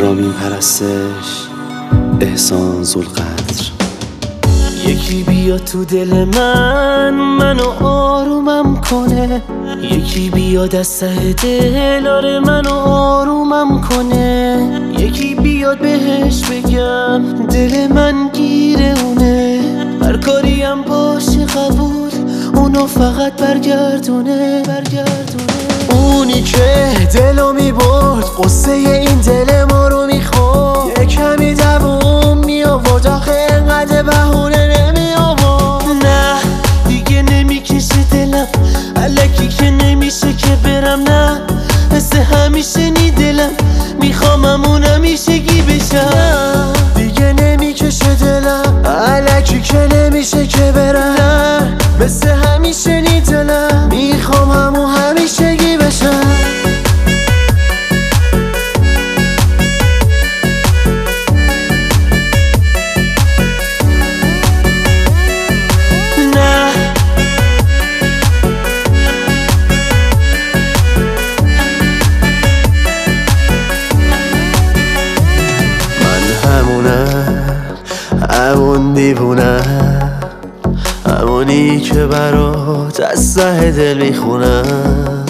رامین پرستش، احسان ذوالقدر. یکی بیا تو دل منو آرومم کنه، یکی بیا دسته دل آره منو آرومم کنه، یکی بیاد بهش بگم دل من گیره اونه، هر کاریم باشه قبول اونو فقط برگردونه. اونی که دلو میبرد قصه این دل ما رو میخورد، یه کمی دووم میآورد آخه انقدر بهونه نمی آورد. نه دیگه نمیکشه دلم الکی که نمیشه که برم، نه مثل همیشه نی دلم میخوام همون همیشگی بشم. دیگه نمیکشه دلم الکی که نمیشه که برم، نه مثل همیشه نی دلم میخوام همون همیشگی بشم. همون دیوونم، همونی که برات از ته دل میخونم،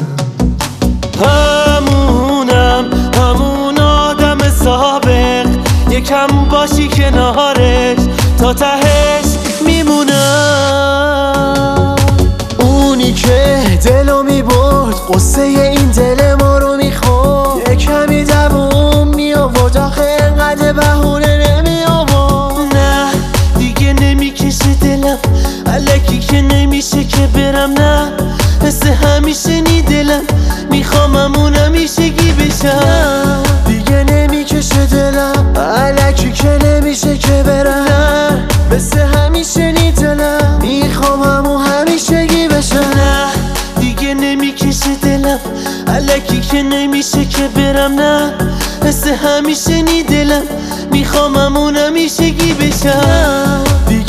همون آدم سابق، یکم باشی کنارش تا تهش میمونم. اونی که دلو میبرد قصه این دل ما رو میخورد، یه کمی دووم میآورد آخه انقدر بهونه نمی آورد. نه دیگه نمیکشه دلم الکی که نمیشه که برم، نه مثل همیشه نی دلم میخوام همون همیشگی بشم. دیگه نمیکشه دلم الکی که نمیشه که برم، نه مثل همیشه نی دلم میخوام همون همیشگی بشم. نه دیگه نمیکشه دلم الکی که نمیشه که برم، نه مثل همیشه نی دلم میخوام همون همیشگی بشم.